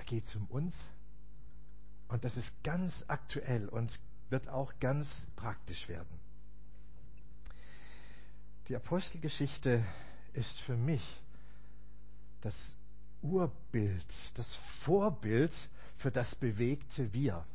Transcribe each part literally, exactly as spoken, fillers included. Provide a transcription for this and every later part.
geht es um uns. Und das ist ganz aktuell und wird auch ganz praktisch werden. Die Apostelgeschichte ist für mich das Urbild, das Vorbild für das bewegte Wir.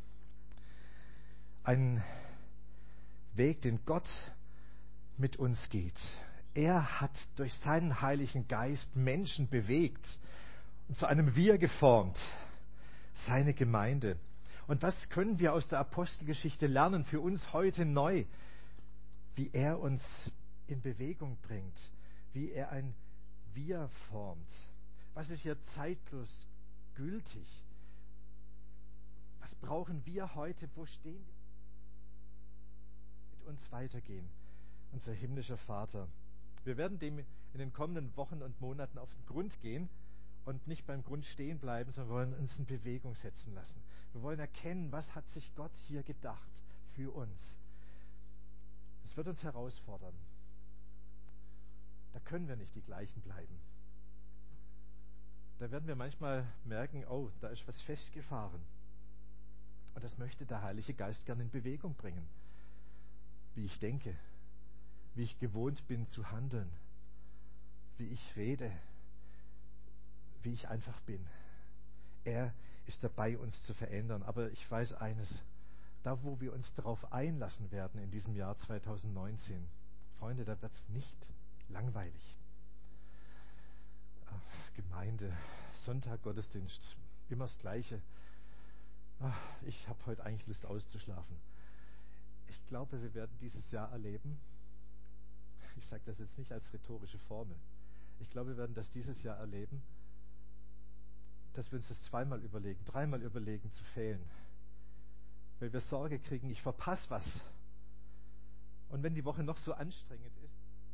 Ein Weg, den Gott mit uns geht. Er hat durch seinen Heiligen Geist Menschen bewegt und zu einem Wir geformt, seine Gemeinde. Und was können wir aus der Apostelgeschichte lernen für uns heute neu? Wie er uns in Bewegung bringt, wie er ein Wir formt. Was ist hier zeitlos gültig? Was brauchen wir heute? Wo stehen wir? Mit uns weitergehen, unser himmlischer Vater. Wir werden dem in den kommenden Wochen und Monaten auf den Grund gehen und nicht beim Grund stehen bleiben, sondern wollen uns in Bewegung setzen lassen. Wir wollen erkennen, was hat sich Gott hier gedacht für uns. Es wird uns herausfordern. Da können wir nicht die gleichen bleiben. Da werden wir manchmal merken, oh, da ist was festgefahren. Und das möchte der Heilige Geist gerne in Bewegung bringen. Wie ich denke, wie ich gewohnt bin zu handeln, wie ich rede, wie ich einfach bin. Er ist dabei, uns zu verändern. Aber ich weiß eines, da wo wir uns darauf einlassen werden in diesem Jahr zweitausendneunzehn, Freunde, da wird es nicht langweilig. Ach, Gemeinde, Sonntag, Gottesdienst, immer das Gleiche. Ach, ich habe heute eigentlich Lust auszuschlafen. Ich glaube, wir werden dieses Jahr erleben, ich sage das jetzt nicht als rhetorische Formel, ich glaube, wir werden das dieses Jahr erleben, dass wir uns das zweimal überlegen, dreimal überlegen zu fehlen. Weil wir Sorge kriegen, ich verpasse was. Und wenn die Woche noch so anstrengend ist,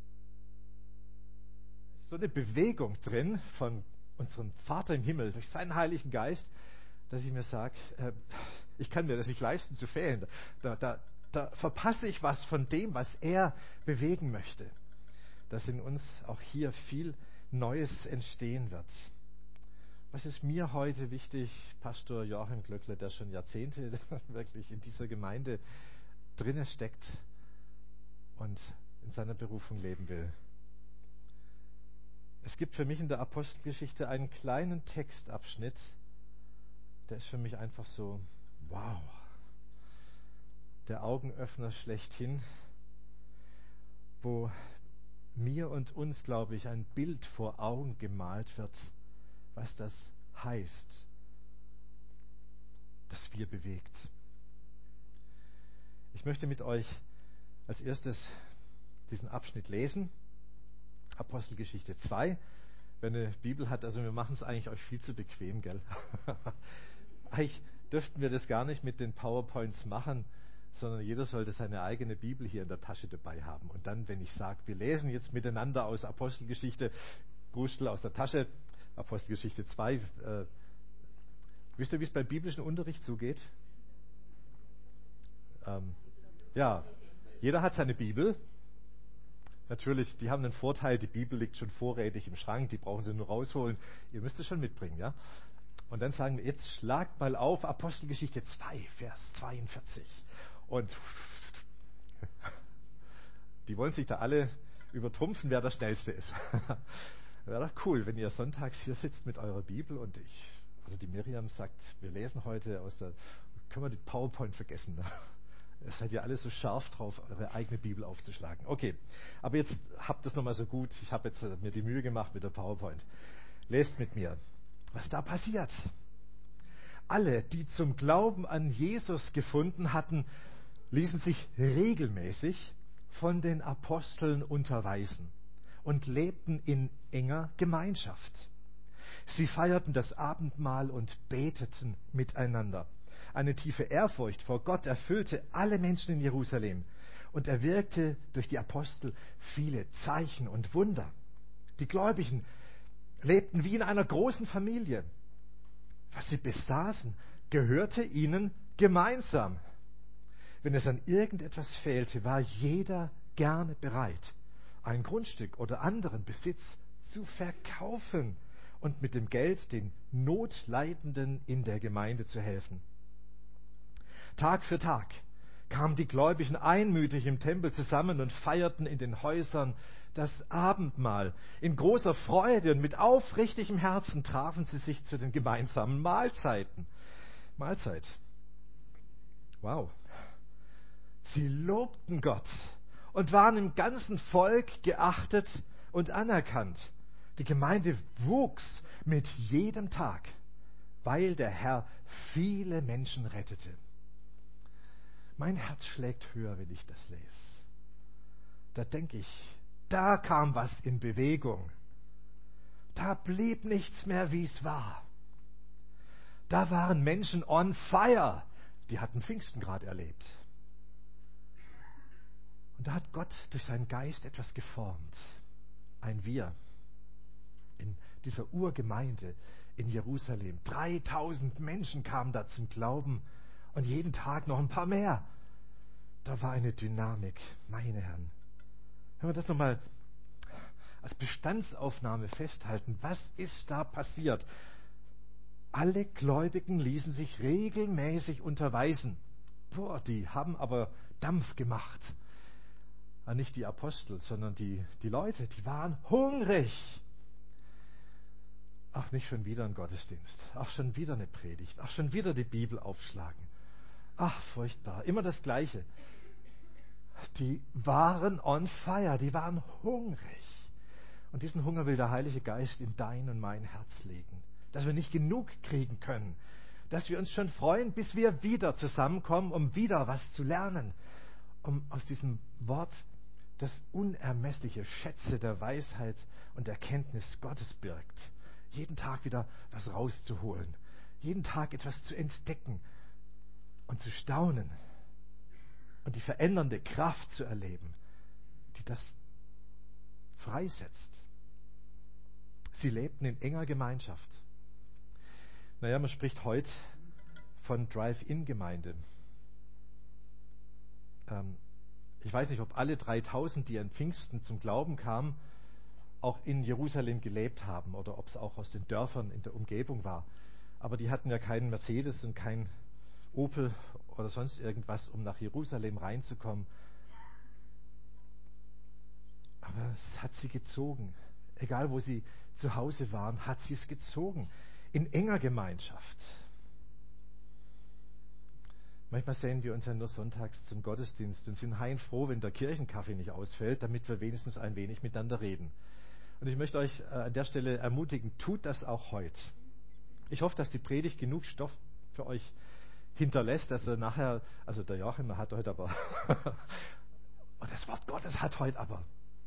ist so eine Bewegung drin von unserem Vater im Himmel durch seinen Heiligen Geist, dass ich mir sage, äh, ich kann mir das nicht leisten zu fehlen. Da, da, da verpasse ich was von dem, was er bewegen möchte. Dass in uns auch hier viel Neues entstehen wird. Was ist mir heute wichtig, Pastor Joachim Glöckler, der schon Jahrzehnte wirklich in dieser Gemeinde drinne steckt und in seiner Berufung leben will? Es gibt für mich in der Apostelgeschichte einen kleinen Textabschnitt, der ist für mich einfach so, wow, der Augenöffner schlechthin, wo mir und uns, glaube ich, ein Bild vor Augen gemalt wird, was das heißt, dass wir bewegt. Ich möchte mit euch als erstes diesen Abschnitt lesen, Apostelgeschichte zwei. Wer eine Bibel hat, also wir machen es eigentlich euch viel zu bequem, gell? Eigentlich dürften wir das gar nicht mit den PowerPoints machen, sondern jeder sollte seine eigene Bibel hier in der Tasche dabei haben. Und dann, wenn ich sage, wir lesen jetzt miteinander aus Apostelgeschichte, Gustel aus der Tasche, Apostelgeschichte zwei. Äh, wisst ihr, wie es beim biblischen Unterricht zugeht? Ähm, ja, jeder hat seine Bibel. Natürlich, die haben den Vorteil, die Bibel liegt schon vorrätig im Schrank, die brauchen sie nur rausholen. Ihr müsst es schon mitbringen, ja? Und dann sagen wir, jetzt schlagt mal auf Apostelgeschichte zwei, Vers zweiundvierzig. Und die wollen sich da alle übertrumpfen, wer der Schnellste ist. Wäre doch cool, wenn ihr sonntags hier sitzt mit eurer Bibel und ich, also die Miriam sagt, wir lesen heute aus der, können wir die PowerPoint vergessen. Ne? Es seid ihr alle so scharf drauf, eure eigene Bibel aufzuschlagen. Okay, aber jetzt habt das nochmal so gut. Ich habe jetzt mir die Mühe gemacht mit der PowerPoint. Lest mit mir, was da passiert. Alle, die zum Glauben an Jesus gefunden hatten, ließen sich regelmäßig von den Aposteln unterweisen und lebten in enger Gemeinschaft. Sie feierten das Abendmahl und beteten miteinander. Eine tiefe Ehrfurcht vor Gott erfüllte alle Menschen in Jerusalem und er wirkte durch die Apostel viele Zeichen und Wunder. Die Gläubigen lebten wie in einer großen Familie. Was sie besaßen, gehörte ihnen gemeinsam. Wenn es an irgendetwas fehlte, war jeder gerne bereit, ein Grundstück oder anderen Besitz zu verkaufen und mit dem Geld den Notleidenden in der Gemeinde zu helfen. Tag für Tag kamen die Gläubigen einmütig im Tempel zusammen und feierten in den Häusern das Abendmahl. In großer Freude und mit aufrichtigem Herzen trafen sie sich zu den gemeinsamen Mahlzeiten. Mahlzeit. Wow. Sie lobten Gott und waren im ganzen Volk geachtet und anerkannt. Die Gemeinde wuchs mit jedem Tag, weil der Herr viele Menschen rettete. Mein Herz schlägt höher, wenn ich das lese. Da denke ich, da kam was in Bewegung. Da blieb nichts mehr, wie es war. Da waren Menschen on fire. Die hatten Pfingsten gerade erlebt. Und da hat Gott durch seinen Geist etwas geformt. Ein Wir. In dieser Urgemeinde in Jerusalem. dreitausend Menschen kamen da zum Glauben und jeden Tag noch ein paar mehr. Da war eine Dynamik, meine Herren. Wenn wir das nochmal als Bestandsaufnahme festhalten, was ist da passiert? Alle Gläubigen ließen sich regelmäßig unterweisen. Boah, die haben aber Dampf gemacht. Ja, nicht die Apostel, sondern die, die Leute, die waren hungrig. Ach, nicht schon wieder ein Gottesdienst. Ach, schon wieder eine Predigt. Ach, schon wieder die Bibel aufschlagen. Ach, furchtbar. Immer das Gleiche. Die waren on fire. Die waren hungrig. Und diesen Hunger will der Heilige Geist in dein und mein Herz legen. Dass wir nicht genug kriegen können. Dass wir uns schon freuen, bis wir wieder zusammenkommen, um wieder was zu lernen. Um aus diesem Wort das unermessliche Schätze der Weisheit und Erkenntnis Gottes birgt. Jeden Tag wieder was rauszuholen. Jeden Tag etwas zu entdecken und zu staunen. Und die verändernde Kraft zu erleben, die das freisetzt. Sie lebten in enger Gemeinschaft. Naja, man spricht heute von Drive-In-Gemeinde. Ähm, ich weiß nicht, ob alle dreitausend, die an Pfingsten zum Glauben kamen, auch in Jerusalem gelebt haben oder ob es auch aus den Dörfern in der Umgebung war. Aber die hatten ja keinen Mercedes und kein Opel oder sonst irgendwas, um nach Jerusalem reinzukommen. Aber es hat sie gezogen. Egal, wo sie zu Hause waren, hat sie es gezogen. In enger Gemeinschaft. Manchmal sehen wir uns ja nur sonntags zum Gottesdienst und sind heilfroh, wenn der Kirchenkaffee nicht ausfällt, damit wir wenigstens ein wenig miteinander reden. Und ich möchte euch äh, an der Stelle ermutigen, tut das auch heute. Ich hoffe, dass die Predigt genug Stoff für euch hinterlässt, dass er nachher, also der Joachim hat heute aber, und das Wort Gottes hat heute aber.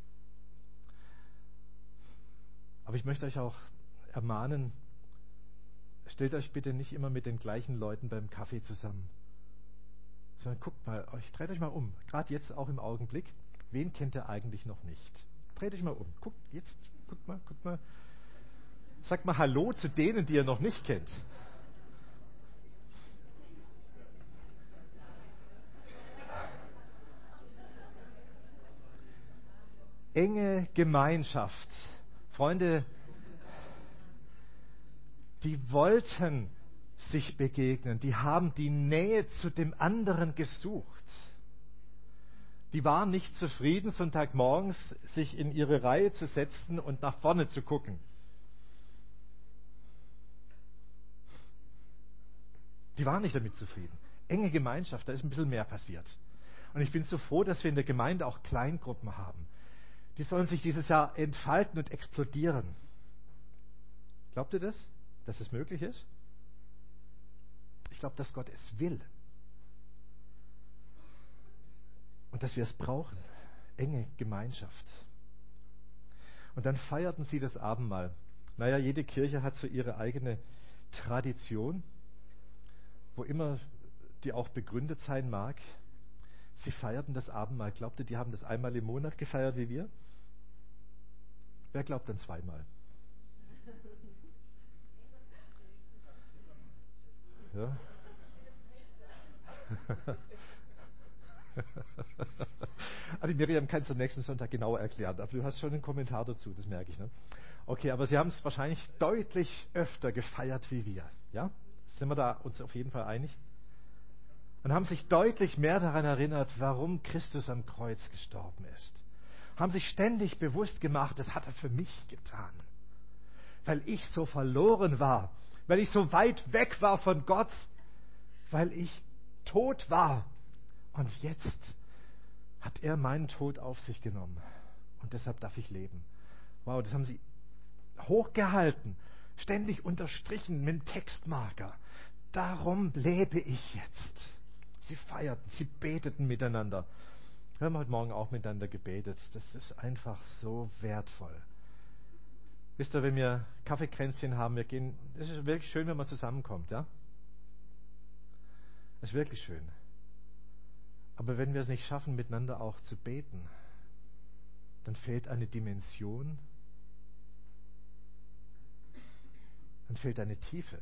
Aber ich möchte euch auch ermahnen, stellt euch bitte nicht immer mit den gleichen Leuten beim Kaffee zusammen. Sondern guckt mal, euch dreht euch mal um, gerade jetzt auch im Augenblick, wen kennt ihr eigentlich noch nicht? Dreht euch mal um, guckt jetzt, guckt mal, guckt mal. Sagt mal Hallo zu denen, die ihr noch nicht kennt. Enge Gemeinschaft. Freunde, die wollten sich begegnen, die haben die Nähe zu dem anderen gesucht. Die waren nicht zufrieden, Sonntagmorgens sich in ihre Reihe zu setzen und nach vorne zu gucken. Die waren nicht damit zufrieden. Enge Gemeinschaft, da ist ein bisschen mehr passiert. Und ich bin so froh, dass wir in der Gemeinde auch Kleingruppen haben. Die sollen sich dieses Jahr entfalten und explodieren. Glaubt ihr das, dass es möglich ist? Ich glaube, dass Gott es will. Und dass wir es brauchen. Enge Gemeinschaft. Und dann feierten sie das Abendmahl. Naja, jede Kirche hat so ihre eigene Tradition, wo immer die auch begründet sein mag. Sie feierten das Abendmahl. Glaubt ihr, die haben das einmal im Monat gefeiert wie wir? Wer glaubt dann zweimal? Ja. Ah, die Miriam kannst du nächsten Sonntag genauer erklären, aber du hast schon einen Kommentar dazu, das merke ich. Ne? Okay, aber sie haben es wahrscheinlich deutlich öfter gefeiert wie wir. Ja? Sind wir da uns auf jeden Fall einig? Und haben sich deutlich mehr daran erinnert, warum Christus am Kreuz gestorben ist. Haben sich ständig bewusst gemacht, das hat er für mich getan. Weil ich so verloren war, weil ich so weit weg war von Gott, weil ich tot war. Und jetzt hat er meinen Tod auf sich genommen. Und deshalb darf ich leben. Wow, das haben sie hochgehalten, ständig unterstrichen mit dem Textmarker. Darum lebe ich jetzt. Sie feierten, sie beteten miteinander. Wir haben heute Morgen auch miteinander gebetet. Das ist einfach so wertvoll. Wisst ihr, wenn wir Kaffeekränzchen haben, wir gehen, es ist wirklich schön, wenn man zusammenkommt, ja? Es ist wirklich schön. Aber wenn wir es nicht schaffen, miteinander auch zu beten, dann fehlt eine Dimension, dann fehlt eine Tiefe.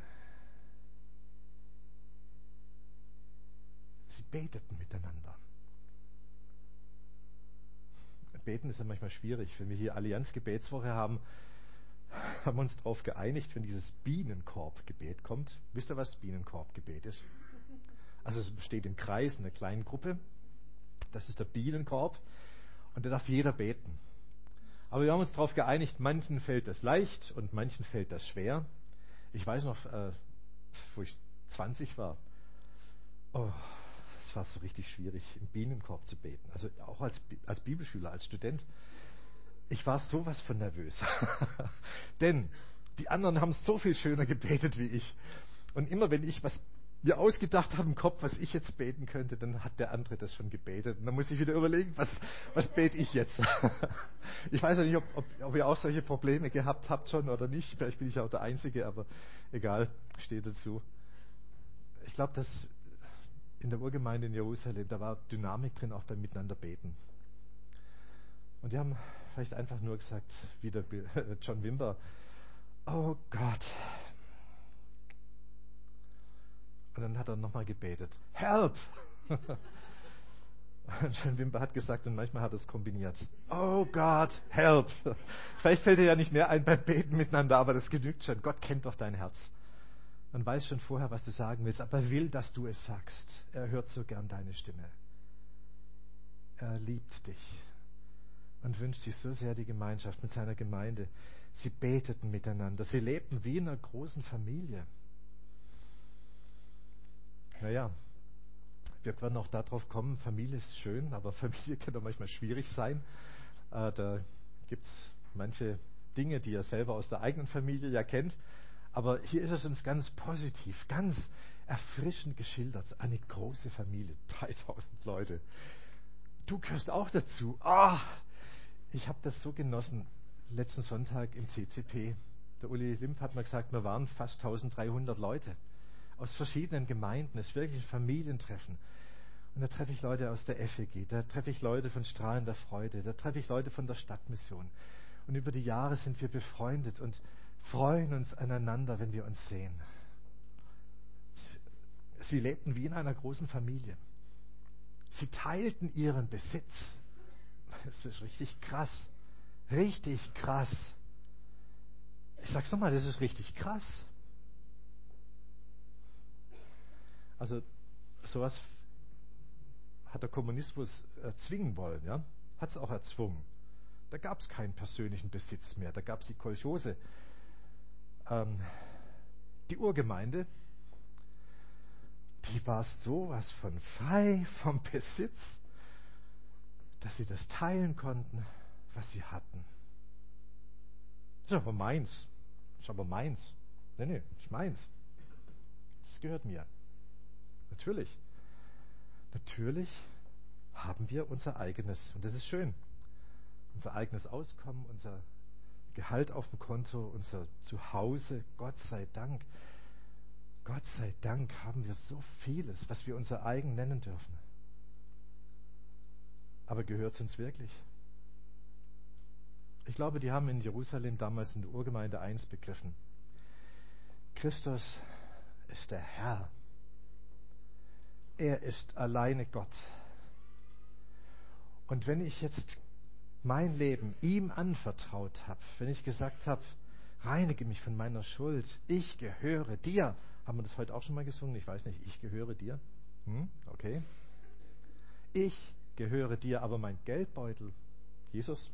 Sie beteten miteinander. Beten ist ja manchmal schwierig. Wenn wir hier Allianz-Gebetswoche haben, haben wir uns darauf geeinigt, wenn dieses Bienenkorbgebet kommt. Wisst ihr, was Bienenkorbgebet ist? Also es besteht im Kreis, in einer kleinen Gruppe. Das ist der Bienenkorb. Und da darf jeder beten. Aber wir haben uns darauf geeinigt, manchen fällt das leicht und manchen fällt das schwer. Ich weiß noch, äh, wo ich zwanzig war, oh, es war so richtig schwierig, im Bienenkorb zu beten. Also auch als, als Bibelschüler, als Student. Ich war sowas von nervös. Denn die anderen haben so viel schöner gebetet wie ich. Und immer wenn ich was mir ausgedacht habe im Kopf, was ich jetzt beten könnte, dann hat der andere das schon gebetet. Und dann muss ich wieder überlegen, was, was bete ich jetzt? Ich weiß ja nicht, ob, ob, ob ihr auch solche Probleme gehabt habt schon oder nicht. Vielleicht bin ich auch der Einzige, aber egal, steht dazu. Ich glaube, dass in der Urgemeinde in Jerusalem, da war Dynamik drin, auch beim Miteinander beten. Und die haben vielleicht einfach nur gesagt, wie der John Wimber, oh Gott. Und dann hat er nochmal gebetet, help! Und John Wimber hat gesagt, und manchmal hat er es kombiniert, oh Gott, help! Vielleicht fällt dir ja nicht mehr ein beim Beten miteinander, aber das genügt schon. Gott kennt doch dein Herz. Man weiß schon vorher, was du sagen willst, aber er will, dass du es sagst. Er hört so gern deine Stimme. Er liebt dich und wünscht sich so sehr die Gemeinschaft mit seiner Gemeinde. Sie beteten miteinander. Sie lebten wie in einer großen Familie. Naja, wir werden auch darauf kommen, Familie ist schön, aber Familie kann auch manchmal schwierig sein. Äh, da gibt es manche Dinge, die ihr selber aus der eigenen Familie ja kennt. Aber hier ist es uns ganz positiv, ganz erfrischend geschildert. Eine große Familie, dreitausend Leute. Du gehörst auch dazu. Ah, ich habe das so genossen, letzten Sonntag im C C P. Der Uli Limp hat mir gesagt, wir waren fast dreizehnhundert Leute aus verschiedenen Gemeinden. Es ist wirklich ein Familientreffen. Und da treffe ich Leute aus der F E G, da treffe ich Leute von Strahlender Freude, da treffe ich Leute von der Stadtmission. Und über die Jahre sind wir befreundet und freuen uns aneinander, wenn wir uns sehen. Sie lebten wie in einer großen Familie. Sie teilten ihren Besitz. Das ist richtig krass. Richtig krass. Ich sag's nochmal, das ist richtig krass. Also sowas hat der Kommunismus erzwingen wollen, ja? Hat es auch erzwungen. Da gab es keinen persönlichen Besitz mehr. Da gab es die Kolchose. Ähm, die Urgemeinde, die war sowas von frei vom Besitz, dass sie das teilen konnten, was sie hatten. Das ist aber meins. Das ist aber meins. Nee, nee, das ist meins. Das gehört mir. Natürlich. Natürlich haben wir unser eigenes, und das ist schön, unser eigenes Auskommen, unser Gehalt auf dem Konto, unser Zuhause, Gott sei Dank. Gott sei Dank haben wir so vieles, was wir unser eigen nennen dürfen. Aber gehört es uns wirklich? Ich glaube, die haben in Jerusalem damals in der Urgemeinde eins begriffen. Christus ist der Herr. Er ist alleine Gott. Und wenn ich jetzt mein Leben ihm anvertraut habe, wenn ich gesagt habe, reinige mich von meiner Schuld, ich gehöre dir. Haben wir das heute auch schon mal gesungen? Ich weiß nicht, ich gehöre dir. Hm? Okay. Ich gehöre dir, aber mein Geldbeutel, Jesus,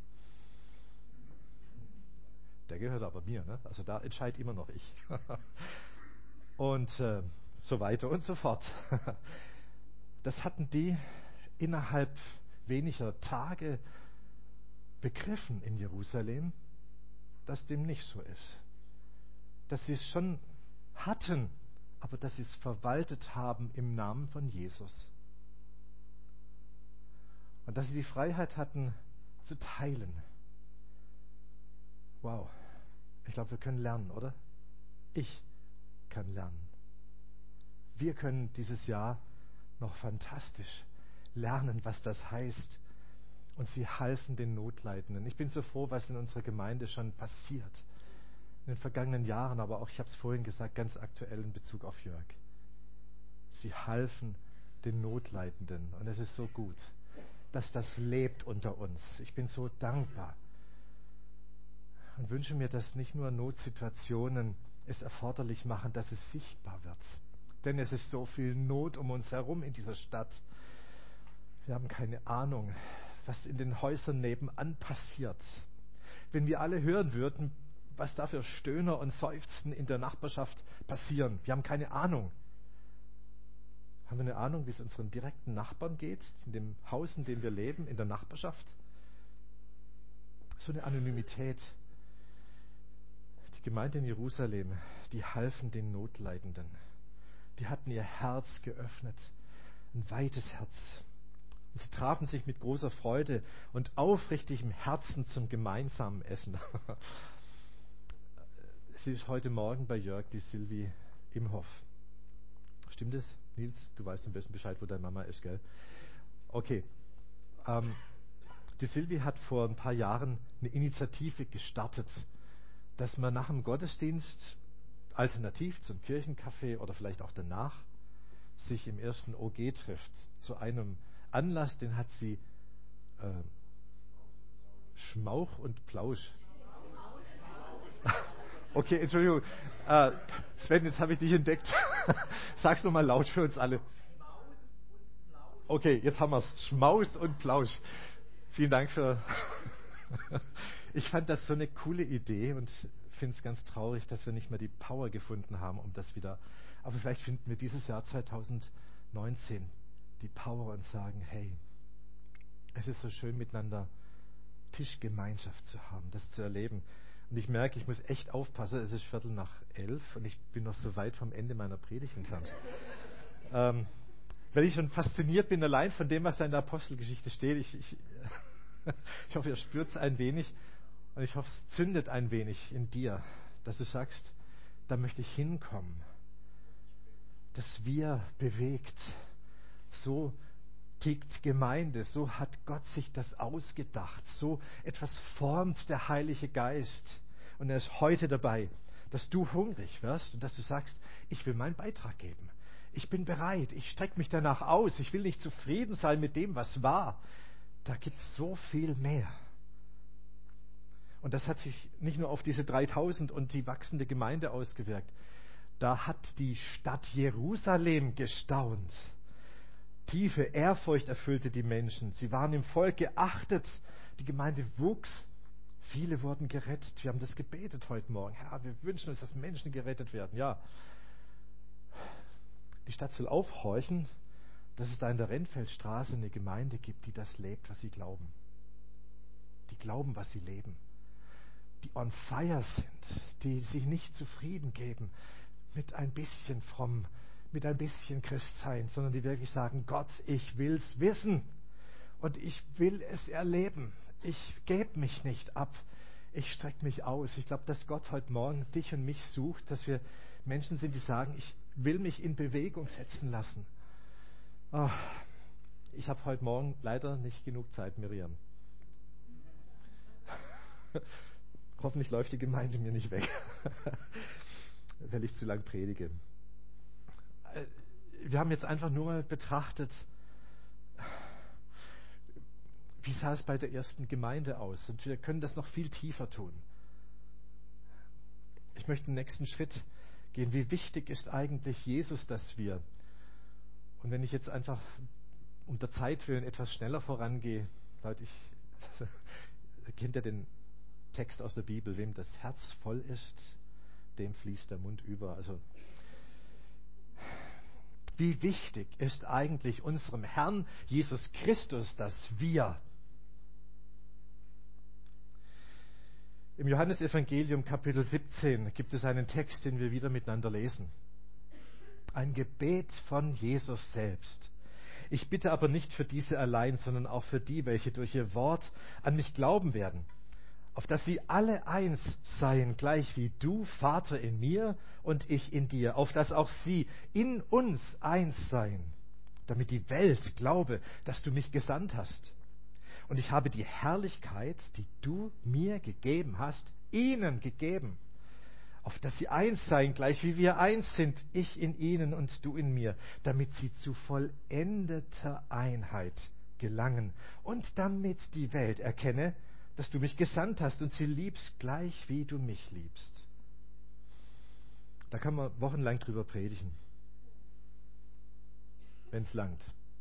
der gehört aber mir. Ne? Also da entscheide immer noch ich. Und äh, so weiter und so fort. Das hatten die innerhalb weniger Tage begriffen in Jerusalem, dass dem nicht so ist. Dass sie es schon hatten, aber dass sie es verwaltet haben im Namen von Jesus. Und dass sie die Freiheit hatten, zu teilen. Wow. Ich glaube, wir können lernen, oder? Ich kann lernen. Wir können dieses Jahr noch fantastisch lernen, was das heißt. Und sie halfen den Notleidenden. Ich bin so froh, was in unserer Gemeinde schon passiert. In den vergangenen Jahren, aber auch, ich habe es vorhin gesagt, ganz aktuell in Bezug auf Jörg. Sie halfen den Notleidenden. Und es ist so gut, dass das lebt unter uns. Ich bin so dankbar. Und wünsche mir, dass nicht nur Notsituationen es erforderlich machen, dass es sichtbar wird. Denn es ist so viel Not um uns herum in dieser Stadt. Wir haben keine Ahnung, was in den Häusern nebenan passiert. Wenn wir alle hören würden, was da für Stöhner und Seufzen in der Nachbarschaft passieren. Wir haben keine Ahnung. Haben wir eine Ahnung, wie es unseren direkten Nachbarn geht, in dem Haus, in dem wir leben, in der Nachbarschaft? So eine Anonymität. Die Gemeinde in Jerusalem, die halfen den Notleidenden. Die hatten ihr Herz geöffnet, ein weites Herz. Und sie trafen sich mit großer Freude und aufrichtigem Herzen zum gemeinsamen Essen. Sie ist heute Morgen bei Jörg, die Silvi, im Hof. Stimmt es, Nils? Du weißt am besten Bescheid, wo deine Mama ist, gell? Okay. Ähm, die Silvi hat vor ein paar Jahren eine Initiative gestartet, dass man nach dem Gottesdienst alternativ zum Kirchencafé oder vielleicht auch danach sich im ersten O G trifft. Zu einem Anlass, den hat sie äh, Schmauch und Plausch. Okay, Entschuldigung. Äh, Sven, jetzt habe ich dich entdeckt. Sag's nochmal laut für uns alle. Okay, jetzt haben wir's. Schmaus und Plausch. Vielen Dank für... Ich fand das so eine coole Idee und finde es ganz traurig, dass wir nicht mehr die Power gefunden haben, um das wieder... Aber vielleicht finden wir dieses Jahr zwanzig neunzehn die Power und sagen, hey, es ist so schön miteinander Tischgemeinschaft zu haben, das zu erleben. Und ich merke, ich muss echt aufpassen, es ist Viertel nach elf und ich bin noch so weit vom Ende meiner Predigt entfernt. ähm, weil ich schon fasziniert bin allein von dem, was da in der Apostelgeschichte steht. Ich, ich, ich hoffe, ihr spürt es ein wenig und ich hoffe, es zündet ein wenig in dir, dass du sagst, da möchte ich hinkommen. Dass wir bewegt, so tickt Gemeinde, so hat Gott sich das ausgedacht, so etwas formt der Heilige Geist und er ist heute dabei, dass du hungrig wirst und dass du sagst, ich will meinen Beitrag geben. Ich bin bereit, ich strecke mich danach aus, ich will nicht zufrieden sein mit dem, was war. Da gibt es so viel mehr. Und das hat sich nicht nur auf diese dreitausend und die wachsende Gemeinde ausgewirkt. Da hat die Stadt Jerusalem gestaunt. Tiefe Ehrfurcht erfüllte die Menschen. Sie waren im Volk geachtet. Die Gemeinde wuchs. Viele wurden gerettet. Wir haben das gebetet heute Morgen. Herr, wir wünschen uns, dass Menschen gerettet werden. Ja. Die Stadt soll aufhorchen, dass es da in der Rennfeldstraße eine Gemeinde gibt, die das lebt, was sie glauben. Die glauben, was sie leben. Die on fire sind. Die sich nicht zufrieden geben mit ein bisschen fromm, mit ein bisschen Christsein, sondern die wirklich sagen, Gott, ich will's wissen und ich will es erleben. Ich gebe mich nicht ab. Ich strecke mich aus. Ich glaube, dass Gott heute Morgen dich und mich sucht, dass wir Menschen sind, die sagen, ich will mich in Bewegung setzen lassen. Oh, ich habe heute Morgen leider nicht genug Zeit, Miriam. Hoffentlich läuft die Gemeinde mir nicht weg, weil ich zu lang predige. Wir haben jetzt einfach nur mal betrachtet, wie sah es bei der ersten Gemeinde aus? Und wir können das noch viel tiefer tun. Ich möchte den nächsten Schritt gehen. Wie wichtig ist eigentlich Jesus, dass wir, und wenn ich jetzt einfach um der Zeit willen etwas schneller vorangehe, Leute, ich kennt ja den Text aus der Bibel, wem das Herz voll ist, dem fließt der Mund über. Also wie wichtig ist eigentlich unserem Herrn Jesus Christus, dass wir im Johannesevangelium Kapitel siebzehn gibt es einen Text, den wir wieder miteinander lesen. Ein Gebet von Jesus selbst. Ich bitte aber nicht für diese allein, sondern auch für die, welche durch ihr Wort an mich glauben werden, auf dass sie alle eins seien, gleich wie du, Vater, in mir und ich in dir, auf dass auch sie in uns eins seien, damit die Welt glaube, dass du mich gesandt hast. Und ich habe die Herrlichkeit, die du mir gegeben hast, ihnen gegeben, auf dass sie eins seien, gleich wie wir eins sind, ich in ihnen und du in mir, damit sie zu vollendeter Einheit gelangen und damit die Welt erkenne, dass du mich gesandt hast und sie liebst, gleich wie du mich liebst. Da kann man wochenlang drüber predigen, wenn es langt.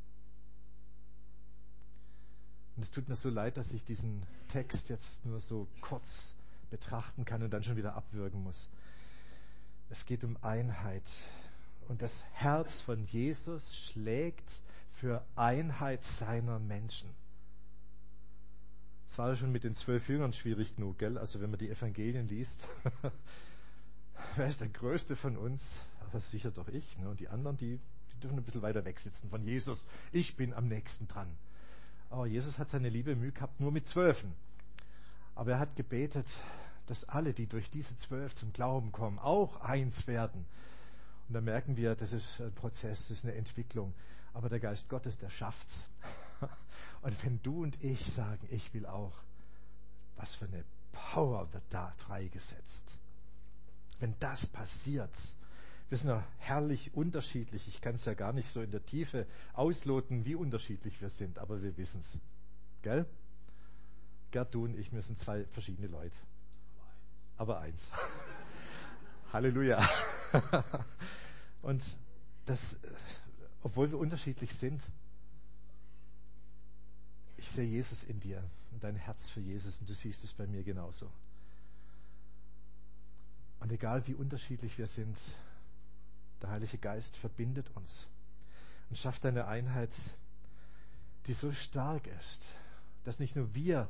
Und es tut mir so leid, dass ich diesen Text jetzt nur so kurz betrachten kann und dann schon wieder abwürgen muss. Es geht um Einheit. Und das Herz von Jesus schlägt für Einheit seiner Menschen. Es war ja schon mit den zwölf Jüngern schwierig genug, gell? Also wenn man die Evangelien liest, wer ist der Größte von uns? Aber sicher doch ich. Ne? Und die anderen, die, die dürfen ein bisschen weiter weg sitzen von Jesus. Ich bin am nächsten dran. Aber Jesus hat seine liebe Mühe gehabt nur mit Zwölfen. Aber er hat gebetet, dass alle, die durch diese Zwölf zum Glauben kommen, auch eins werden. Und da merken wir, das ist ein Prozess, das ist eine Entwicklung. Aber der Geist Gottes, der schafft's. Und wenn du und ich sagen, ich will auch, was für eine Power wird da freigesetzt. Wenn das passiert, wir sind ja herrlich unterschiedlich. Ich kann es ja gar nicht so in der Tiefe ausloten, wie unterschiedlich wir sind, aber wir wissen es. Gell? Gerd, du und ich, wir sind zwei verschiedene Leute. Aber eins. Halleluja. Und das, obwohl wir unterschiedlich sind, ich sehe Jesus in dir und dein Herz für Jesus und du siehst es bei mir genauso. Und egal wie unterschiedlich wir sind, der Heilige Geist verbindet uns und schafft eine Einheit, die so stark ist, dass nicht nur wir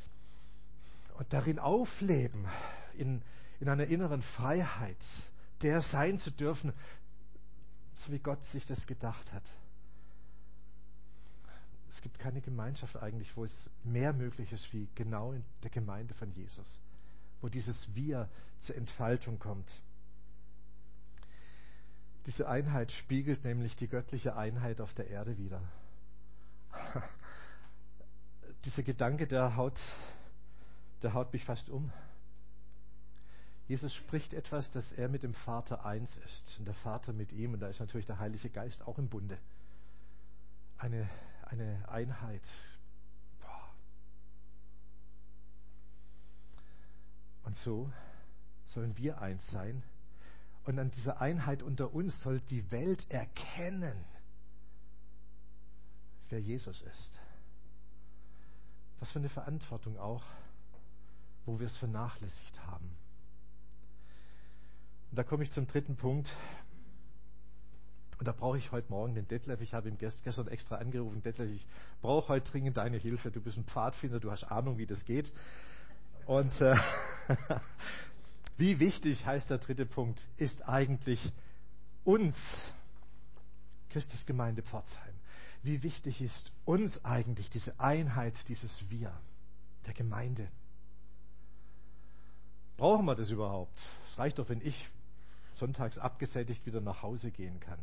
darin aufleben, in, in einer inneren Freiheit, der sein zu dürfen, so wie Gott sich das gedacht hat. Es gibt keine Gemeinschaft eigentlich, wo es mehr möglich ist, wie genau in der Gemeinde von Jesus, wo dieses Wir zur Entfaltung kommt. Diese Einheit spiegelt nämlich die göttliche Einheit auf der Erde wider. Dieser Gedanke, der haut, der haut mich fast um. Jesus spricht etwas, dass er mit dem Vater eins ist und der Vater mit ihm, und da ist natürlich der Heilige Geist auch im Bunde. Eine, eine Einheit. Boah. Und so sollen wir eins sein. Und an dieser Einheit unter uns soll die Welt erkennen, wer Jesus ist. Was für eine Verantwortung auch, wo wir es vernachlässigt haben. Und da komme ich zum dritten Punkt. Und da brauche ich heute Morgen den Detlef. Ich habe ihn gestern extra angerufen. Detlef, ich brauche heute dringend deine Hilfe. Du bist ein Pfadfinder, du hast Ahnung, wie das geht. Und äh, wie wichtig, heißt der dritte Punkt, ist eigentlich uns, Christusgemeinde Pforzheim, wie wichtig ist uns eigentlich diese Einheit, dieses Wir der Gemeinde? Brauchen wir das überhaupt? Es reicht doch, wenn ich sonntags abgesättigt wieder nach Hause gehen kann.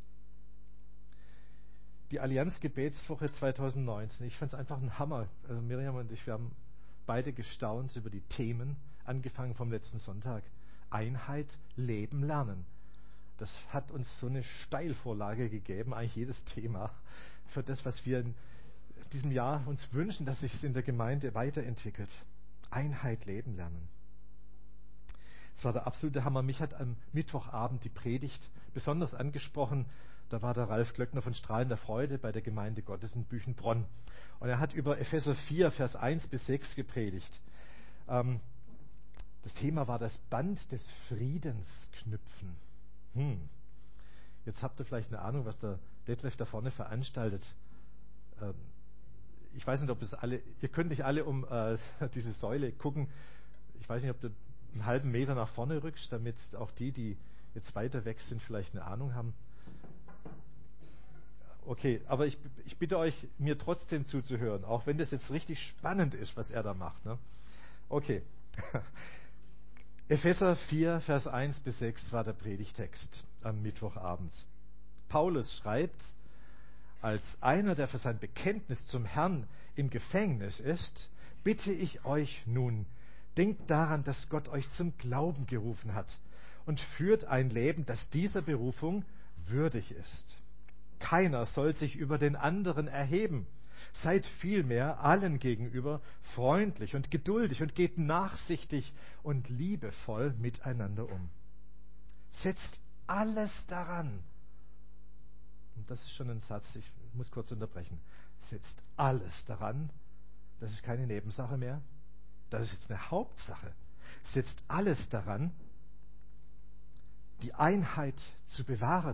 Die Allianz-Gebetswoche zweitausendneunzehn, ich fand es einfach ein Hammer. Also Miriam und ich, wir haben beide gestaunt über die Themen, angefangen vom letzten Sonntag. Einheit, Leben, Lernen. Das hat uns so eine Steilvorlage gegeben, eigentlich jedes Thema, für das, was wir diesem Jahr uns wünschen, dass sich es in der Gemeinde weiterentwickelt. Einheit leben lernen. Es war der absolute Hammer. Mich hat am Mittwochabend die Predigt besonders angesprochen. Da war der Ralf Glöckner von Strahlender Freude bei der Gemeinde Gottes in Büchenbronn. Und er hat über Epheser vier, Vers eins bis sechs gepredigt. Ähm, das Thema war das Band des Friedens knüpfen. Hm. Jetzt habt ihr vielleicht eine Ahnung, was der Detlef da vorne veranstaltet. Ähm, ich weiß nicht, ob es alle, ihr könnt nicht alle um äh, diese Säule gucken. Ich weiß nicht, ob du einen halben Meter nach vorne rückst, damit auch die, die jetzt weiter weg sind, vielleicht eine Ahnung haben. Okay, aber ich, ich bitte euch, mir trotzdem zuzuhören, auch wenn das jetzt richtig spannend ist, was er da macht. Ne? Okay. Epheser vier, Vers eins bis sechs war der Predigtext am Mittwochabend. Paulus schreibt, als einer, der für sein Bekenntnis zum Herrn im Gefängnis ist, bitte ich euch nun, denkt daran, dass Gott euch zum Glauben gerufen hat und führt ein Leben, das dieser Berufung würdig ist. Keiner soll sich über den anderen erheben. Seid vielmehr allen gegenüber freundlich und geduldig und geht nachsichtig und liebevoll miteinander um. Setzt alles daran. Und das ist schon ein Satz, ich muss kurz unterbrechen. Setzt alles daran. Das ist keine Nebensache mehr. Das ist jetzt eine Hauptsache. Setzt alles daran, die Einheit zu bewahren,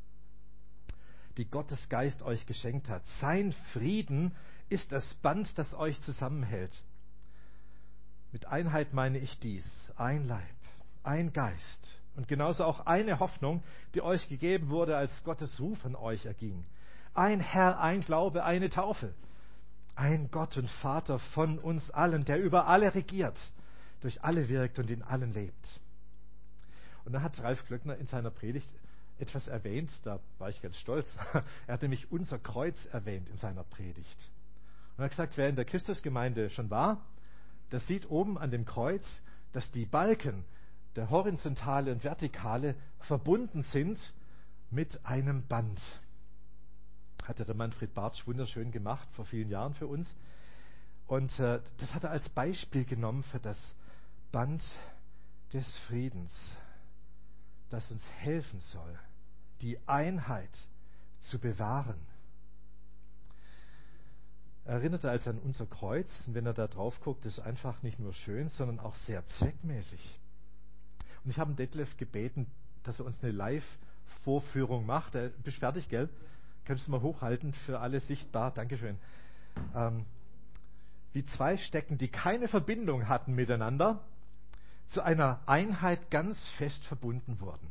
die Gottes Geist euch geschenkt hat. Sein Frieden ist das Band, das euch zusammenhält. Mit Einheit meine ich dies: ein Leib, ein Geist und genauso auch eine Hoffnung, die euch gegeben wurde, als Gottes Ruf an euch erging. Ein Herr, ein Glaube, eine Taufe. Ein Gott und Vater von uns allen, der über alle regiert, durch alle wirkt und in allen lebt. Und dann hat Ralf Glöckner in seiner Predigt etwas erwähnt, da war ich ganz stolz. Er hat nämlich unser Kreuz erwähnt in seiner Predigt. Und er hat gesagt, wer in der Christusgemeinde schon war, der sieht oben an dem Kreuz, dass die Balken, der horizontale und vertikale, verbunden sind mit einem Band. Hat der Manfred Bartsch wunderschön gemacht, vor vielen Jahren für uns. Und äh, das hat er als Beispiel genommen für das Band des Friedens, das uns helfen soll, die Einheit zu bewahren. Er erinnert also an unser Kreuz, und wenn er da drauf guckt, ist einfach nicht nur schön, sondern auch sehr zweckmäßig. Und ich habe Detlef gebeten, dass er uns eine Live-Vorführung macht. Du bist fertig, gell? Kannst du mal hochhalten, für alle sichtbar. Dankeschön. Ähm, wie zwei Stecken, die keine Verbindung hatten miteinander, zu einer Einheit ganz fest verbunden wurden.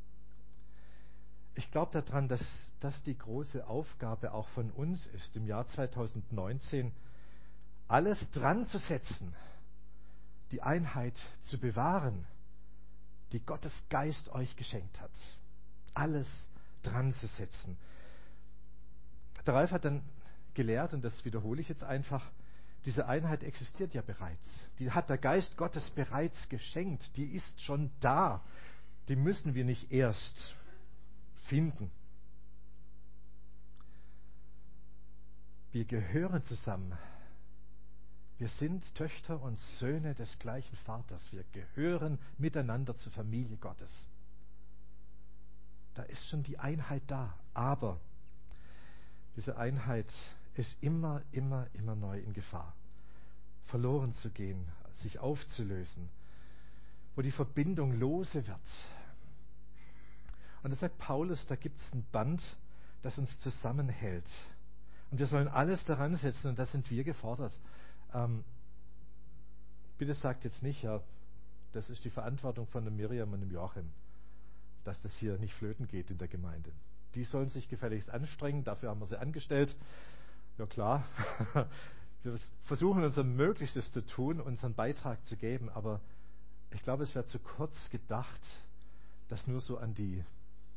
Ich glaube daran, dass das die große Aufgabe auch von uns ist, im Jahr zweitausendneunzehn alles dran zu setzen, die Einheit zu bewahren, die Gottes Geist euch geschenkt hat. Alles dran zu setzen. Der Ralf hat dann gelehrt, und das wiederhole ich jetzt einfach, diese Einheit existiert ja bereits. Die hat der Geist Gottes bereits geschenkt. Die ist schon da. Die müssen wir nicht erst finden. Wir gehören zusammen. Wir sind Töchter und Söhne des gleichen Vaters. Wir gehören miteinander zur Familie Gottes. Da ist schon die Einheit da. Aber diese Einheit ist immer, immer, immer neu in Gefahr, verloren zu gehen, sich aufzulösen, wo die Verbindung lose wird. Und da sagt Paulus, da gibt es ein Band, das uns zusammenhält. Und wir sollen alles daran setzen, und da sind wir gefordert. Ähm, bitte sagt jetzt nicht, ja, das ist die Verantwortung von der Miriam und dem Joachim, dass das hier nicht flöten geht in der Gemeinde. Die sollen sich gefälligst anstrengen, dafür haben wir sie angestellt. Ja klar, wir versuchen unser Möglichstes zu tun, unseren Beitrag zu geben, aber ich glaube, es wäre zu kurz gedacht, das nur so an die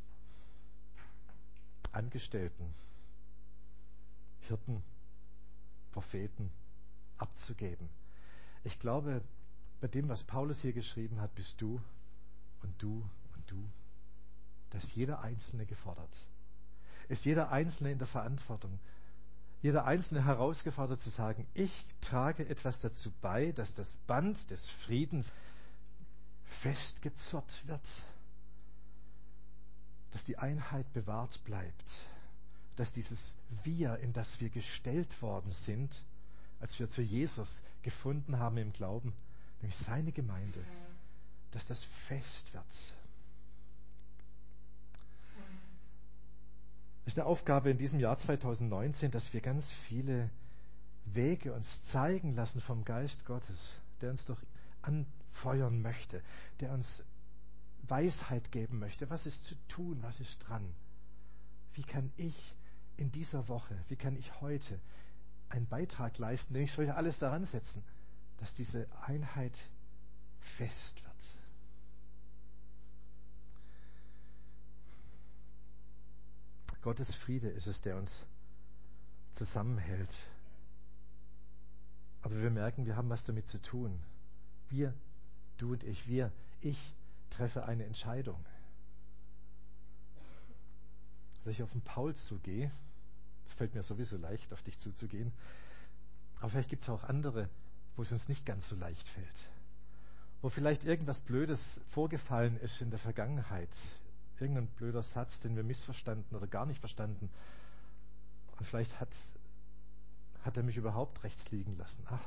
Angestellten, Hirten, Propheten abzugeben. Ich glaube, bei dem, was Paulus hier geschrieben hat, bist du und du und du, da ist jeder Einzelne gefordert. Ist jeder Einzelne in der Verantwortung, jeder Einzelne herausgefordert zu sagen, ich trage etwas dazu bei, dass das Band des Friedens festgezurrt wird, dass die Einheit bewahrt bleibt, dass dieses Wir, in das wir gestellt worden sind, als wir zu Jesus gefunden haben im Glauben, nämlich seine Gemeinde, dass das fest wird. Es ist eine Aufgabe in diesem Jahr zweitausendneunzehn, dass wir ganz viele Wege uns zeigen lassen vom Geist Gottes, der uns doch anfeuern möchte, der uns Weisheit geben möchte. Was ist zu tun? Was ist dran? Wie kann ich in dieser Woche, wie kann ich heute einen Beitrag leisten, denn ich soll ja alles daran setzen, dass diese Einheit fest wird. Gottes Friede ist es, der uns zusammenhält. Aber wir merken, wir haben was damit zu tun. Wir, du und ich, wir, ich treffe eine Entscheidung. Dass ich auf den Paul zugehe, es fällt mir sowieso leicht, auf dich zuzugehen, aber vielleicht gibt es auch andere, wo es uns nicht ganz so leicht fällt. Wo vielleicht irgendwas Blödes vorgefallen ist in der Vergangenheit. Irgendein blöder Satz, den wir missverstanden oder gar nicht verstanden. Und vielleicht hat, hat er mich überhaupt rechts liegen lassen. Ach,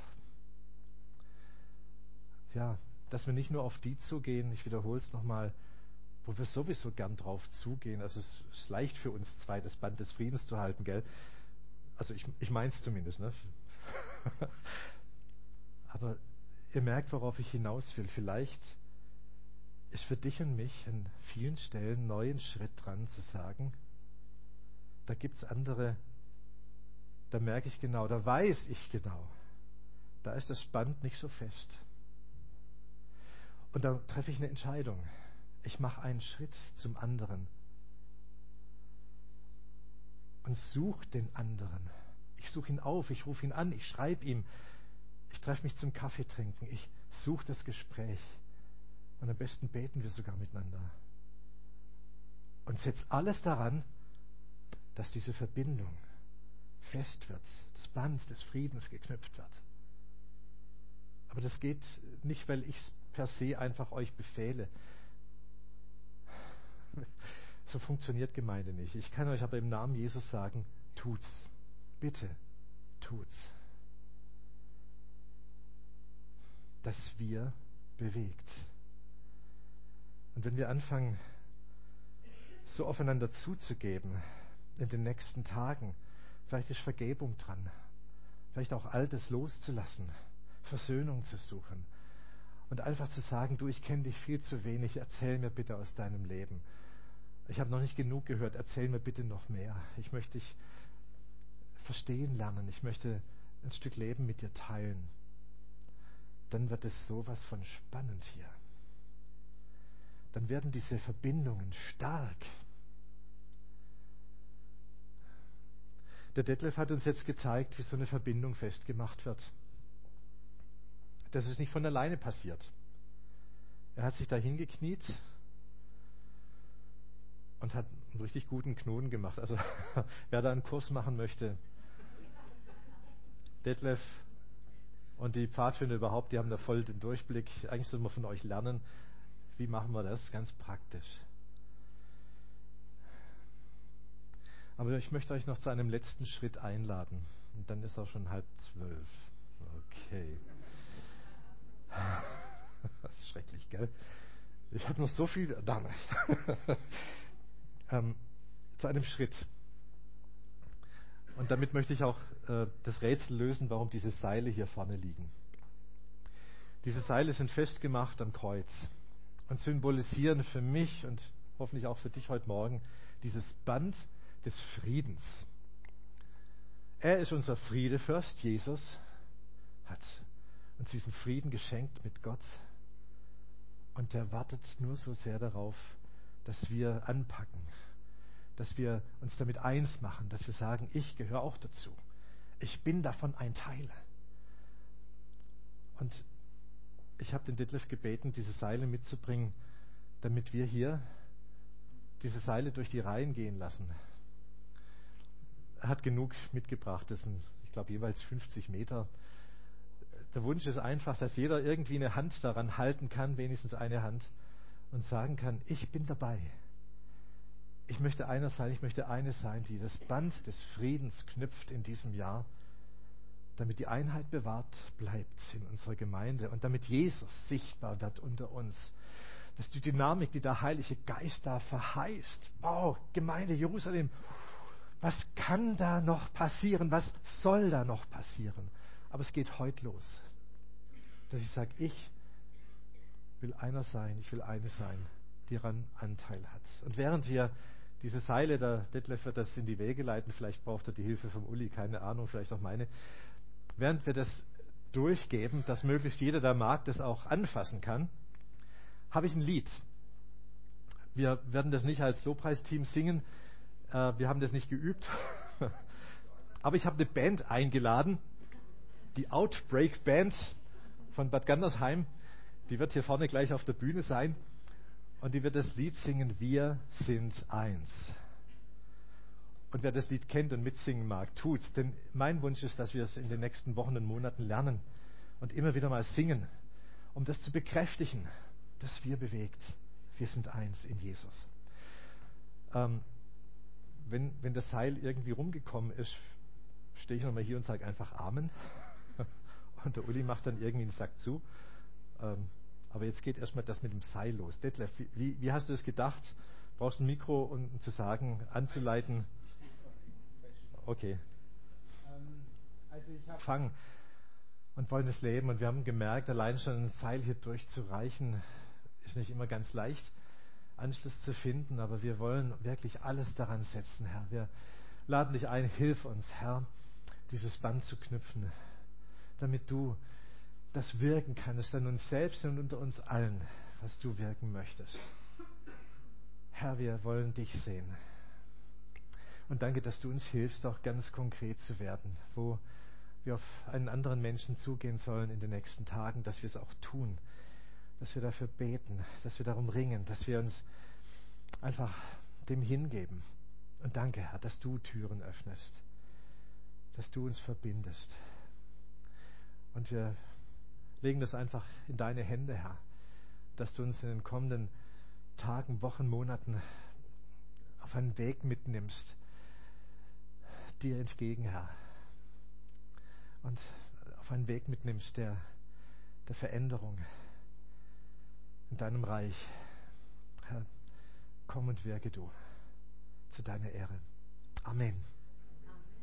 ja, dass wir nicht nur auf die zugehen, ich wiederhole es nochmal, wo wir sowieso gern drauf zugehen. Also es ist leicht für uns zwei, das Band des Friedens zu halten, gell? Also ich, ich meine es zumindest, ne? Aber ihr merkt, worauf ich hinaus will. Vielleicht ist für dich und mich an vielen Stellen neu ein Schritt dran zu sagen, da gibt es andere, da merke ich genau, da weiß ich genau, da ist das Band nicht so fest. Und da treffe ich eine Entscheidung. Ich mache einen Schritt zum anderen und suche den anderen. Ich suche ihn auf, ich rufe ihn an, ich schreibe ihm, ich treffe mich zum Kaffee trinken, ich suche das Gespräch. Und am besten beten wir sogar miteinander. Und setz alles daran, dass diese Verbindung fest wird, das Band des Friedens geknüpft wird. Aber das geht nicht, weil ich es per se einfach euch befehle. So funktioniert Gemeinde nicht. Ich kann euch aber im Namen Jesus sagen, tut's. Bitte, tut's. Das Wir bewegt. Und wenn wir anfangen, so aufeinander zuzugeben in den nächsten Tagen, vielleicht ist Vergebung dran, vielleicht auch Altes loszulassen, Versöhnung zu suchen und einfach zu sagen, du, ich kenne dich viel zu wenig, erzähl mir bitte aus deinem Leben. Ich habe noch nicht genug gehört, erzähl mir bitte noch mehr. Ich möchte dich verstehen lernen, ich möchte ein Stück Leben mit dir teilen. Dann wird es sowas von spannend hier. Dann werden diese Verbindungen stark. Der Detlef hat uns jetzt gezeigt, wie so eine Verbindung festgemacht wird. Das ist nicht von alleine passiert. Er hat sich da hingekniet und hat einen richtig guten Knoten gemacht. Also wer da einen Kurs machen möchte, Detlef und die Pfadfinder überhaupt, die haben da voll den Durchblick. Eigentlich soll man von euch lernen, wie machen wir das? Ganz praktisch. Aber ich möchte euch noch zu einem letzten Schritt einladen. Und dann ist auch schon halb zwölf. Okay. Das ist schrecklich, gell? Ich habe noch so viel. ähm, zu einem Schritt. Und damit möchte ich auch äh, das Rätsel lösen, warum diese Seile hier vorne liegen. Diese Seile sind festgemacht am Kreuz und symbolisieren für mich und hoffentlich auch für dich heute Morgen dieses Band des Friedens. Er ist unser Friedefürst, Jesus, hat uns diesen Frieden geschenkt mit Gott und der wartet nur so sehr darauf, dass wir anpacken, dass wir uns damit eins machen, dass wir sagen, ich gehöre auch dazu. Ich bin davon ein Teil. Und ich habe den Detlef gebeten, diese Seile mitzubringen, damit wir hier diese Seile durch die Reihen gehen lassen. hat genug mitgebracht. Das sind, ich glaube, jeweils fünfzig Meter. Der Wunsch ist einfach, dass jeder irgendwie eine Hand daran halten kann, wenigstens eine Hand, und sagen kann, ich bin dabei. Ich möchte einer sein, ich möchte eine sein, die das Band des Friedens knüpft in diesem Jahr, damit die Einheit bewahrt bleibt in unserer Gemeinde und damit Jesus sichtbar wird unter uns. Dass die Dynamik, die der Heilige Geist da verheißt, wow, Gemeinde Jerusalem, was kann da noch passieren? Was soll da noch passieren? Aber es geht heute los, dass ich sage, ich will einer sein, ich will eine sein, die daran Anteil hat. Und während wir diese Seile, der Detlef wird das in die Wege leiten, vielleicht braucht er die Hilfe vom Uli, keine Ahnung, vielleicht auch meine, während wir das durchgeben, dass möglichst jeder, der mag, das auch anfassen kann, habe ich ein Lied. Wir werden das nicht als Lobpreisteam singen, äh, wir haben das nicht geübt, aber ich habe eine Band eingeladen, die Outbreak Band von Bad Gandersheim, die wird hier vorne gleich auf der Bühne sein und die wird das Lied singen, Wir sind eins. Und wer das Lied kennt und mitsingen mag, tut's. Denn mein Wunsch ist, dass wir es in den nächsten Wochen und Monaten lernen und immer wieder mal singen, um das zu bekräftigen, dass wir bewegt. Wir sind eins in Jesus. Ähm, wenn, wenn das Seil irgendwie rumgekommen ist, stehe ich nochmal hier und sage einfach Amen. Und der Uli macht dann irgendwie den Sack zu. Ähm, aber jetzt geht erstmal das mit dem Seil los. Detlef, wie, wie hast du es gedacht? Brauchst du ein Mikro, um zu sagen, anzuleiten? Okay. Ähm, also ich habe Fang und wollen es leben. Und wir haben gemerkt, allein schon ein Seil hier durchzureichen, ist nicht immer ganz leicht, Anschluss zu finden. Aber wir wollen wirklich alles daran setzen, Herr. Wir laden dich ein, hilf uns, Herr, dieses Band zu knüpfen, damit du das wirken kannst an uns selbst und unter uns allen, was du wirken möchtest. Herr, wir wollen dich sehen. Und danke, dass du uns hilfst, auch ganz konkret zu werden, wo wir auf einen anderen Menschen zugehen sollen in den nächsten Tagen, dass wir es auch tun, dass wir dafür beten, dass wir darum ringen, dass wir uns einfach dem hingeben. Und danke, Herr, dass du Türen öffnest, dass du uns verbindest. Und wir legen das einfach in deine Hände, Herr, dass du uns in den kommenden Tagen, Wochen, Monaten auf einen Weg mitnimmst, dir entgegen, Herr. Und auf einen Weg mitnimmst der, der Veränderung in deinem Reich. Herr, komm und wirke du zu deiner Ehre. Amen.